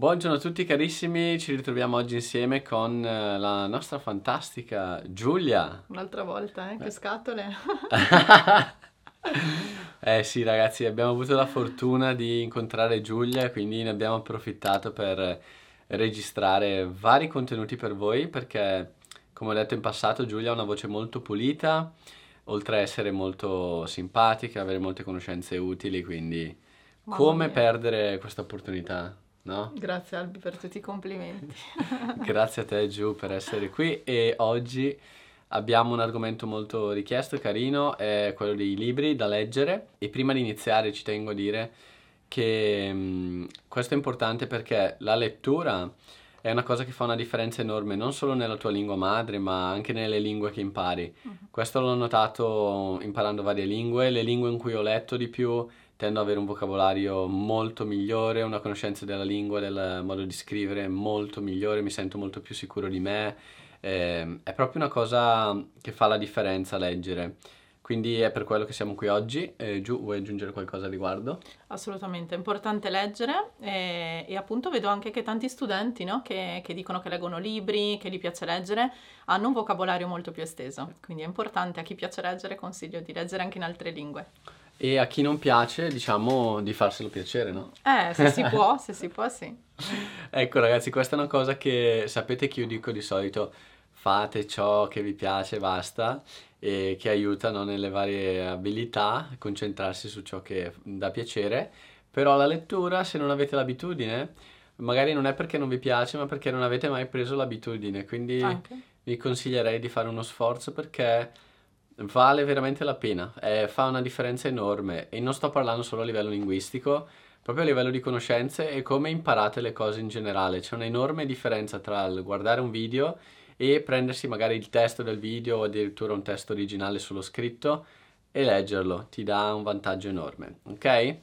Buongiorno a tutti carissimi, ci ritroviamo oggi insieme con la nostra fantastica Giulia. Un'altra volta, che scatole. Eh sì ragazzi, abbiamo avuto la fortuna di incontrare Giulia, quindi ne abbiamo approfittato per registrare vari contenuti per voi, perché come ho detto in passato Giulia ha una voce molto pulita, oltre a essere molto simpatica, avere molte conoscenze utili, quindi Mamma come mia. perdere questa opportunità, no? Grazie Albi per tutti i complimenti. Grazie a te Giù per essere qui e oggi abbiamo un argomento molto richiesto e carino, è quello dei libri da leggere e prima di iniziare ci tengo a dire che questo è importante perché la lettura è una cosa che fa una differenza enorme non solo nella tua lingua madre ma anche nelle lingue che impari. Questo l'ho notato imparando varie lingue, le lingue in cui ho letto di più tendo ad avere un vocabolario molto migliore, una conoscenza della lingua, del modo di scrivere molto migliore, mi sento molto più sicuro di me. È proprio una cosa che fa la differenza leggere. Quindi è per quello che siamo qui oggi. Giù, vuoi aggiungere qualcosa a riguardo? Assolutamente, è importante leggere e appunto vedo anche che tanti studenti, no, che dicono che leggono libri, che gli piace leggere, hanno un vocabolario molto più esteso. Quindi è importante, a chi piace leggere consiglio di leggere anche in altre lingue. E a chi non piace, diciamo di farselo piacere, no? Se si può, sì. Ecco ragazzi, questa è una cosa che sapete che io dico di solito, fate ciò che vi piace, basta, e che aiutano nelle varie abilità, a concentrarsi su ciò che dà piacere, però la lettura, se non avete l'abitudine, magari non è perché non vi piace, ma perché non avete mai preso l'abitudine, quindi Anche. vi consiglierei di fare uno sforzo perché vale veramente la pena, fa una differenza enorme e non sto parlando solo a livello linguistico, proprio a livello di conoscenze e come imparate le cose in generale. C'è un'enorme differenza tra il guardare un video e prendersi magari il testo del video o addirittura un testo originale solo scritto e leggerlo, ti dà un vantaggio enorme, ok?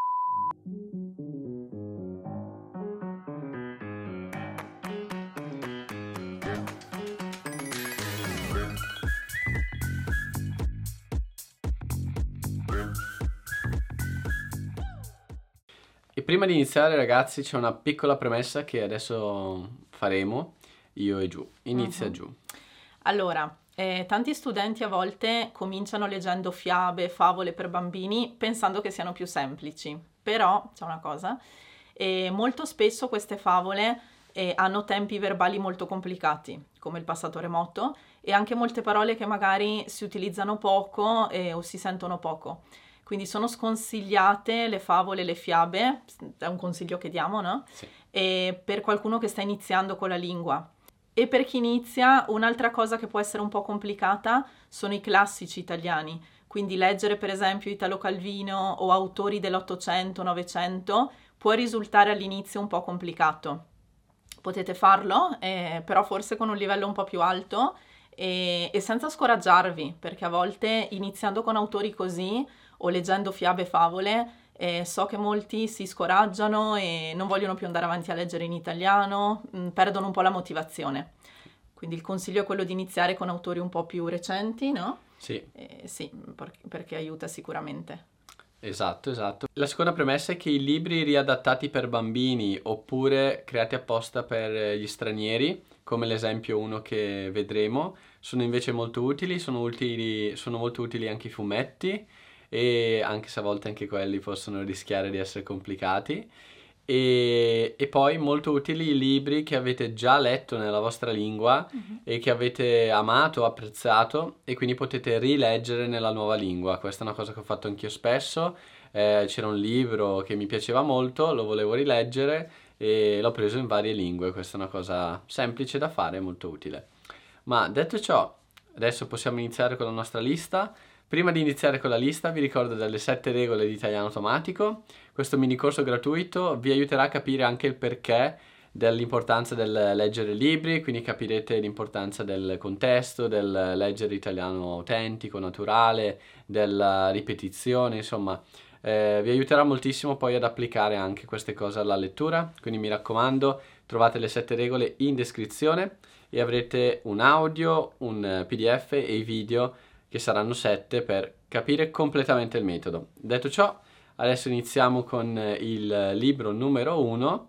E prima di iniziare, ragazzi, c'è una piccola premessa che adesso faremo, io e Giù. Inizia Giù. Allora, tanti studenti a volte cominciano leggendo fiabe, favole per bambini pensando che siano più semplici, però c'è una cosa, molto spesso queste favole hanno tempi verbali molto complicati, come il passato remoto, e anche molte parole che magari si utilizzano poco o si sentono poco. Quindi sono sconsigliate le favole, le fiabe, è un consiglio che diamo, no? Sì. E per qualcuno che sta iniziando con la lingua. E per chi inizia, un'altra cosa che può essere un po' complicata sono i classici italiani. Quindi leggere per esempio Italo Calvino o autori dell'Ottocento, Novecento può risultare all'inizio un po' complicato. Potete farlo, però forse con un livello un po' più alto e senza scoraggiarvi, perché a volte iniziando con autori così o leggendo fiabe e favole, so che molti si scoraggiano e non vogliono più andare avanti a leggere in italiano, perdono un po' la motivazione. Quindi il consiglio è quello di iniziare con autori un po' più recenti, no? Sì. Sì, perché aiuta sicuramente. Esatto, esatto. La seconda premessa è che i libri riadattati per bambini oppure creati apposta per gli stranieri, come l'esempio uno che vedremo, sono invece molto utili, sono molto utili anche i fumetti e anche se a volte anche quelli possono rischiare di essere complicati. E poi molto utili i libri che avete già letto nella vostra lingua e che avete amato, apprezzato e quindi potete rileggere nella nuova lingua. Questa è una cosa che ho fatto anch'io spesso. C'era un libro che mi piaceva molto, lo volevo rileggere e l'ho preso in varie lingue. Questa è una cosa semplice da fare e molto utile. Ma detto ciò, adesso possiamo iniziare con la nostra lista. Prima di iniziare con la lista vi ricordo delle 7 regole di italiano automatico. Questo mini corso gratuito vi aiuterà a capire anche il perché dell'importanza del leggere libri, quindi capirete l'importanza del contesto, del leggere italiano autentico, naturale, della ripetizione, insomma, vi aiuterà moltissimo poi ad applicare anche queste cose alla lettura, quindi mi raccomando, trovate le 7 regole in descrizione e avrete un audio, un PDF e i video che saranno 7 per capire completamente il metodo. Detto ciò, adesso iniziamo con il libro numero 1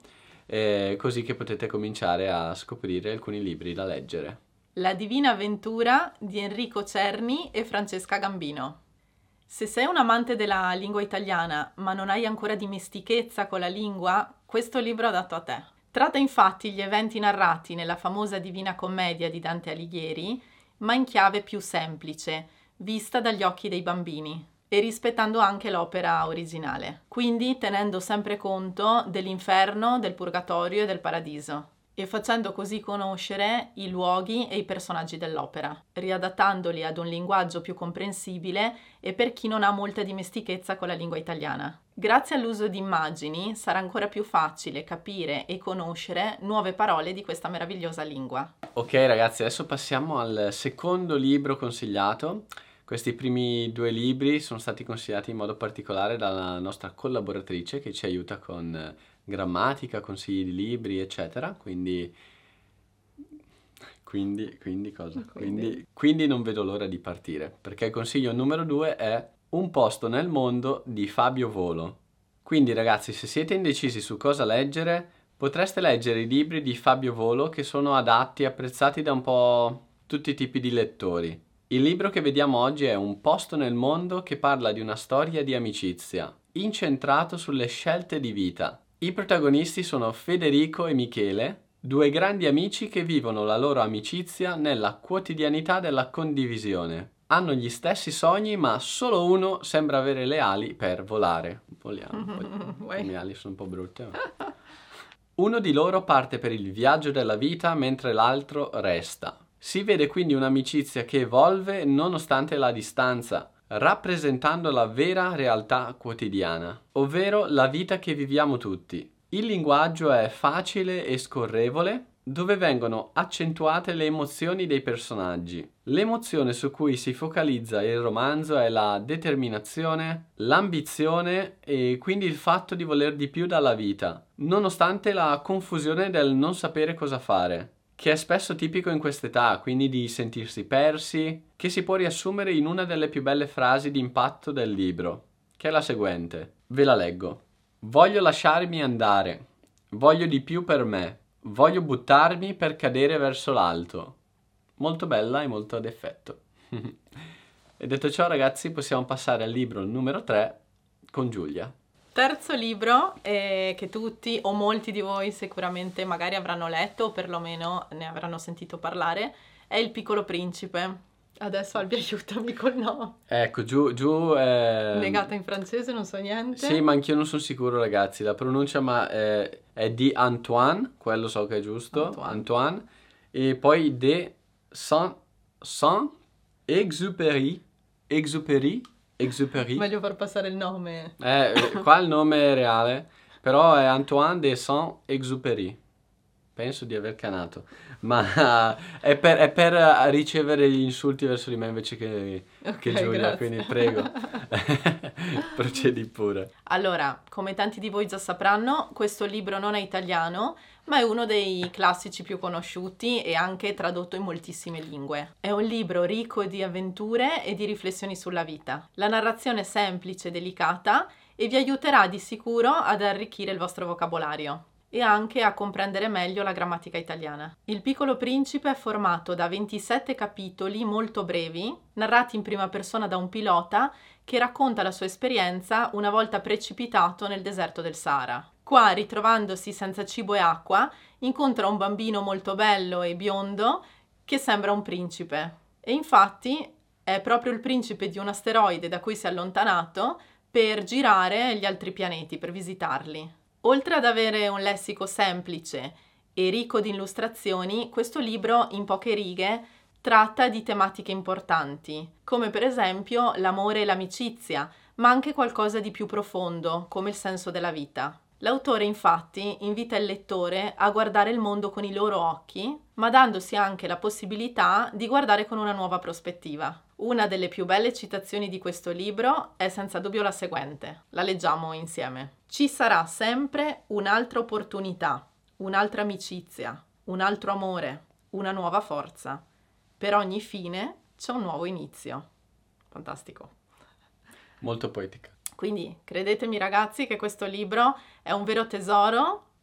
così che potete cominciare a scoprire alcuni libri da leggere. La Divina Avventura di Enrico Cerni e Francesca Gambino. Se sei un amante della lingua italiana ma non hai ancora dimestichezza con la lingua, questo libro è adatto a te. Tratta infatti gli eventi narrati nella famosa Divina Commedia di Dante Alighieri, ma in chiave più semplice, vista dagli occhi dei bambini, e rispettando anche l'opera originale, quindi tenendo sempre conto dell'inferno, del purgatorio e del paradiso, e facendo così conoscere i luoghi e i personaggi dell'opera, riadattandoli ad un linguaggio più comprensibile e per chi non ha molta dimestichezza con la lingua italiana. Grazie all'uso di immagini sarà ancora più facile capire e conoscere nuove parole di questa meravigliosa lingua. Ok ragazzi, adesso passiamo al secondo libro consigliato. Questi primi 2 libri sono stati consigliati in modo particolare dalla nostra collaboratrice che ci aiuta con grammatica, consigli di libri, eccetera. Quindi cosa? Quindi non vedo l'ora di partire, perché il consiglio numero 2 è Un posto nel mondo di Fabio Volo. Quindi ragazzi, se siete indecisi su cosa leggere, potreste leggere i libri di Fabio Volo che sono adatti e apprezzati da un po' tutti i tipi di lettori. Il libro che vediamo oggi è Un posto nel mondo che parla di una storia di amicizia, incentrato sulle scelte di vita. I protagonisti sono Federico e Michele, 2 grandi amici che vivono la loro amicizia nella quotidianità della condivisione. Hanno gli stessi sogni, ma solo uno sembra avere le ali per volare. Voliamo, poi le mie ali sono un po' brutte. Ma... Uno di loro parte per il viaggio della vita mentre l'altro resta. Si vede quindi un'amicizia che evolve nonostante la distanza, rappresentando la vera realtà quotidiana, ovvero la vita che viviamo tutti. Il linguaggio è facile e scorrevole, dove vengono accentuate le emozioni dei personaggi. L'emozione su cui si focalizza il romanzo è la determinazione, l'ambizione e quindi il fatto di voler di più dalla vita, nonostante la confusione del non sapere cosa fare, che è spesso tipico in quest'età, quindi di sentirsi persi, che si può riassumere in una delle più belle frasi di impatto del libro, che è la seguente. Ve la leggo. Voglio lasciarmi andare, voglio di più per me, voglio buttarmi per cadere verso l'alto. Molto bella e molto ad effetto. E detto ciò ragazzi, possiamo passare al libro numero 3 con Giulia. Terzo libro che tutti o molti di voi sicuramente magari avranno letto o perlomeno ne avranno sentito parlare è Il Piccolo Principe. Adesso Albi aiutami col nome. Ecco, giù è... Negata in francese, non so niente. Sì, ma anch'io non sono sicuro ragazzi, la pronuncia ma è di Antoine, quello so che è giusto, Antoine. E poi de Saint-Exupéry. Exupéry. Meglio far passare il nome. Qua il nome è reale, però è Antoine de Saint-Exupéry. Penso di aver canato, ma è per ricevere gli insulti verso di me invece che Giulia, grazie. Quindi prego, procedi pure. Allora, come tanti di voi già sapranno, questo libro non è italiano, ma è uno dei classici più conosciuti e anche tradotto in moltissime lingue. È un libro ricco di avventure e di riflessioni sulla vita. La narrazione è semplice e delicata e vi aiuterà di sicuro ad arricchire il vostro vocabolario e anche a comprendere meglio la grammatica italiana. Il Piccolo Principe è formato da 27 capitoli molto brevi, narrati in prima persona da un pilota che racconta la sua esperienza una volta precipitato nel deserto del Sahara. Qua, ritrovandosi senza cibo e acqua, incontra un bambino molto bello e biondo che sembra un principe. E infatti è proprio il principe di un asteroide da cui si è allontanato per girare gli altri pianeti, per visitarli. Oltre ad avere un lessico semplice e ricco di illustrazioni, questo libro, in poche righe, tratta di tematiche importanti, come per esempio l'amore e l'amicizia, ma anche qualcosa di più profondo, come il senso della vita. L'autore, infatti, invita il lettore a guardare il mondo con i loro occhi, ma dandosi anche la possibilità di guardare con una nuova prospettiva. Una delle più belle citazioni di questo libro è senza dubbio la seguente. La leggiamo insieme. Ci sarà sempre un'altra opportunità, un'altra amicizia, un altro amore, una nuova forza. Per ogni fine c'è un nuovo inizio. Fantastico. Molto poetica. Quindi credetemi ragazzi che questo libro è un vero tesoro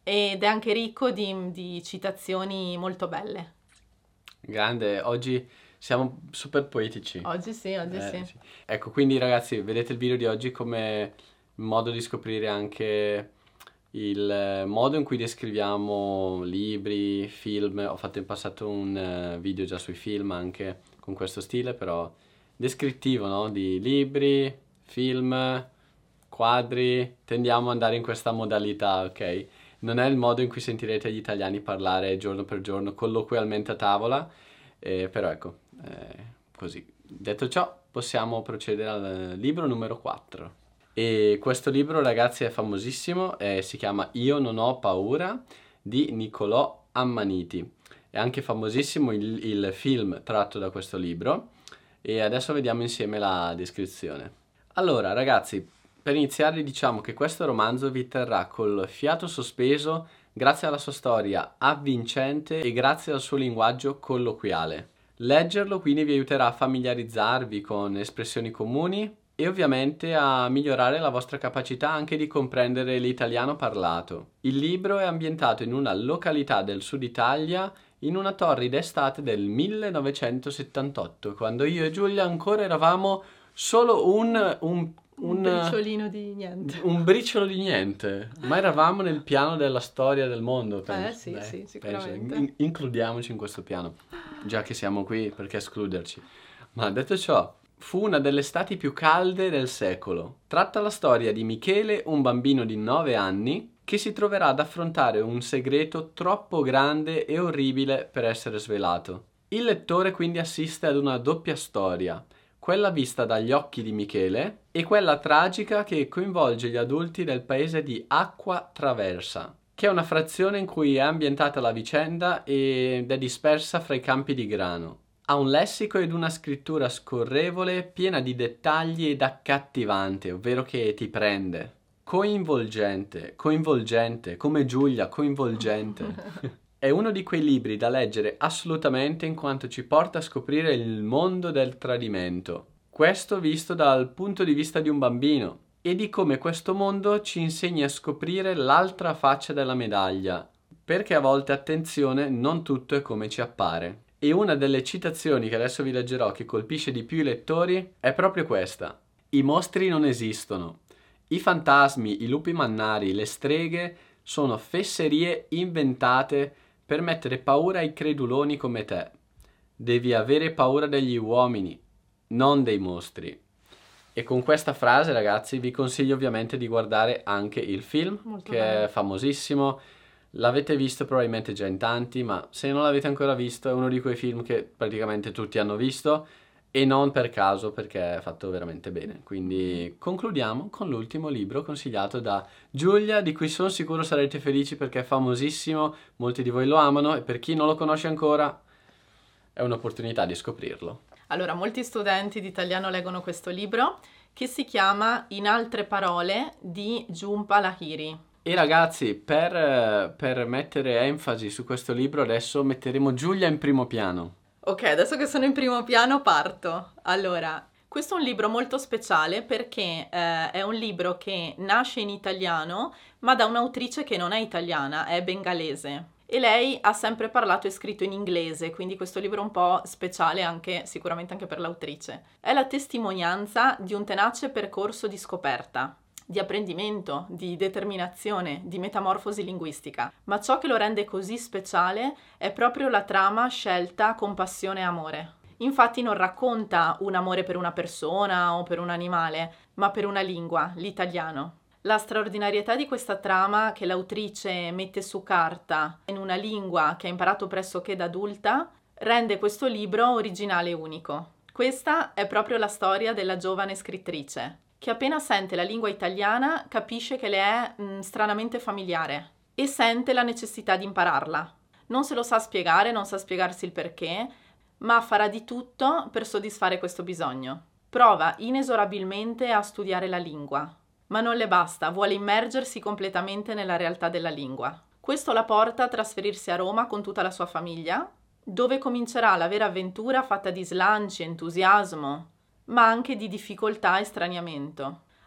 ed è anche ricco di citazioni molto belle. Grande, oggi siamo super poetici. Oggi sì. Sì. Ecco, quindi ragazzi, vedete il video di oggi come modo di scoprire anche il modo in cui descriviamo libri, film. Ho fatto in passato un video già sui film anche con questo stile, però descrittivo, no? Di libri, film, quadri. Tendiamo ad andare in questa modalità, ok? Non è il modo in cui sentirete gli italiani parlare giorno per giorno, colloquialmente a tavola, però ecco, così. Detto ciò, possiamo procedere al libro numero 4. E questo libro, ragazzi, è famosissimo, si chiama Io non ho paura di Niccolò Ammaniti. È anche famosissimo il film tratto da questo libro e adesso vediamo insieme la descrizione. Allora, ragazzi, per iniziare diciamo che questo romanzo vi terrà col fiato sospeso grazie alla sua storia avvincente e grazie al suo linguaggio colloquiale. Leggerlo quindi vi aiuterà a familiarizzarvi con espressioni comuni e ovviamente a migliorare la vostra capacità anche di comprendere l'italiano parlato. Il libro è ambientato in una località del sud Italia in una torrida estate del 1978, quando io e Giulia ancora eravamo solo un briciolino di niente. Un briciolo di niente, ma eravamo nel piano della storia del mondo, penso. Sì, Penso. sicuramente. Includiamoci in questo piano, già che siamo qui, perché escluderci? Ma detto ciò, fu una delle estati più calde del secolo. Tratta la storia di Michele, un bambino di 9 anni, che si troverà ad affrontare un segreto troppo grande e orribile per essere svelato. Il lettore quindi assiste ad una doppia storia, quella vista dagli occhi di Michele e quella tragica che coinvolge gli adulti del paese di Acqua Traversa, che è una frazione in cui è ambientata la vicenda ed è dispersa fra i campi di grano. Ha un lessico ed una scrittura scorrevole, piena di dettagli ed accattivante, ovvero che ti prende. Coinvolgente, come Giulia, coinvolgente. È uno di quei libri da leggere assolutamente in quanto ci porta a scoprire il mondo del tradimento. Questo visto dal punto di vista di un bambino e di come questo mondo ci insegna a scoprire l'altra faccia della medaglia. Perché a volte, attenzione, non tutto è come ci appare. E una delle citazioni che adesso vi leggerò che colpisce di più i lettori è proprio questa. I mostri non esistono. I fantasmi, i lupi mannari, le streghe sono fesserie inventate per mettere paura ai creduloni come te. Devi avere paura degli uomini, non dei mostri. E con questa frase, ragazzi, vi consiglio ovviamente di guardare anche il film, Molto che bello. è famosissimo. L'avete visto probabilmente già in tanti, ma se non l'avete ancora visto è uno di quei film che praticamente tutti hanno visto e non per caso, perché è fatto veramente bene. Quindi concludiamo con l'ultimo libro consigliato da Giulia, di cui sono sicuro sarete felici perché è famosissimo, molti di voi lo amano e per chi non lo conosce ancora è un'opportunità di scoprirlo. Allora, molti studenti di italiano leggono questo libro che si chiama In altre parole di Jhumpa Lahiri. E ragazzi, per mettere enfasi su questo libro adesso metteremo Giulia in primo piano. Ok, adesso che sono in primo piano parto. Allora, questo è un libro molto speciale perché è un libro che nasce in italiano, ma da un'autrice che non è italiana, è bengalese. E lei ha sempre parlato e scritto in inglese, quindi questo libro è un po' speciale anche, sicuramente anche per l'autrice. È la testimonianza di un tenace percorso di scoperta, di apprendimento, di determinazione, di metamorfosi linguistica. Ma ciò che lo rende così speciale è proprio la trama scelta con passione e amore. Infatti non racconta un amore per una persona o per un animale, ma per una lingua, l'italiano. La straordinarietà di questa trama che l'autrice mette su carta in una lingua che ha imparato pressoché da adulta rende questo libro originale e unico. Questa è proprio la storia della giovane scrittrice, che appena sente la lingua italiana capisce che le è stranamente familiare e sente la necessità di impararla. Non se lo sa spiegare, non sa spiegarsi il perché, ma farà di tutto per soddisfare questo bisogno. Prova inesorabilmente a studiare la lingua, ma non le basta, vuole immergersi completamente nella realtà della lingua. Questo la porta a trasferirsi a Roma con tutta la sua famiglia, dove comincerà la vera avventura fatta di slanci, entusiasmo, ma anche di difficoltà e straniamento.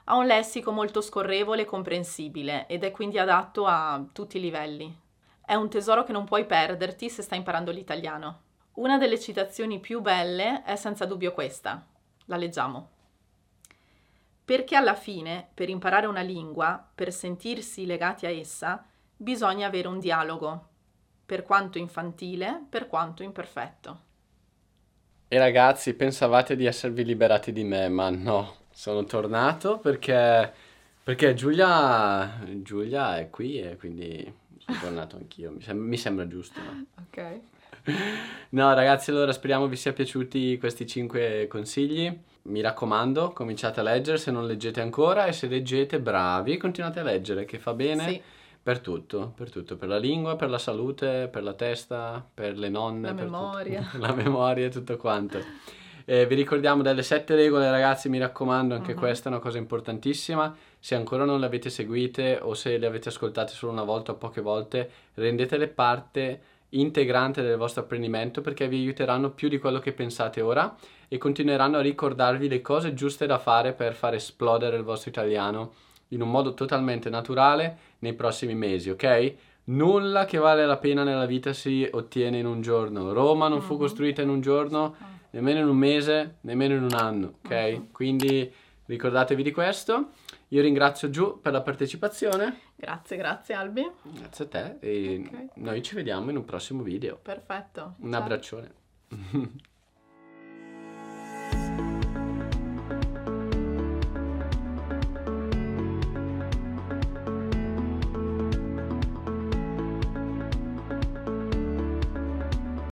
Ha un lessico molto scorrevole e comprensibile ed è quindi adatto a tutti i livelli. È un tesoro che non puoi perderti se stai imparando l'italiano. Una delle citazioni più belle è senza dubbio questa. La leggiamo. Perché alla fine, per imparare una lingua, per sentirsi legati a essa, bisogna avere un dialogo, per quanto infantile, per quanto imperfetto. E ragazzi, pensavate di esservi liberati di me, ma no, sono tornato perché Giulia è qui e quindi sono tornato anch'io, mi sembra giusto, no? Ok. No, ragazzi, allora speriamo vi sia piaciuti questi 5 consigli. Mi raccomando, cominciate a leggere se non leggete ancora e se leggete, bravi, continuate a leggere, che fa bene Sì, per tutto, per la lingua, per la salute, per la testa, per le nonne, la per tutto. memoria. La memoria e tutto quanto. Vi ricordiamo delle 7 regole, ragazzi, mi raccomando, anche questa è una cosa importantissima. Se ancora non le avete seguite o se le avete ascoltate solo una volta o poche volte, rendetele parte integrante del vostro apprendimento perché vi aiuteranno più di quello che pensate ora e continueranno a ricordarvi le cose giuste da fare per far esplodere il vostro italiano in un modo totalmente naturale nei prossimi mesi, ok? Nulla che vale la pena nella vita si ottiene in un giorno. Roma non fu costruita in un giorno, nemmeno in un mese, nemmeno in un anno, ok? Quindi ricordatevi di questo. Io ringrazio Giù per la partecipazione. Grazie Albi. Grazie a te e Ok. noi ci vediamo in un prossimo video. Perfetto. Un Ciao. abbraccione.